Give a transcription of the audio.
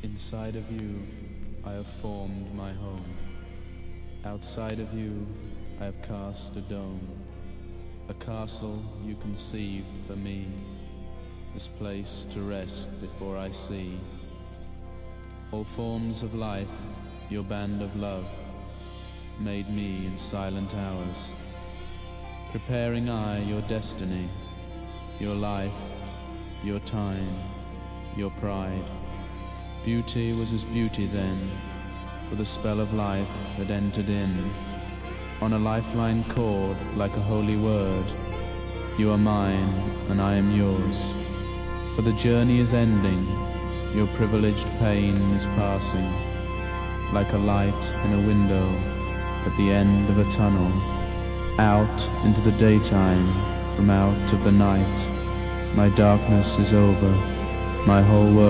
Inside of you, I have formed my home. Outside of you, I have cast a dome, a castle you conceived for me, this place to rest before I see all forms of life. Your band of love made me in silent hours, preparing I your destiny, your life, your time, your pride. Beauty was as beauty then, for the spell of life had entered in. On a lifeline cord, like a holy word, you are mine and I am yours. For the journey is ending, your privileged pain is passing, like a light in a window at the end of a tunnel, out into the daytime from out of the night. My darkness is over, my whole world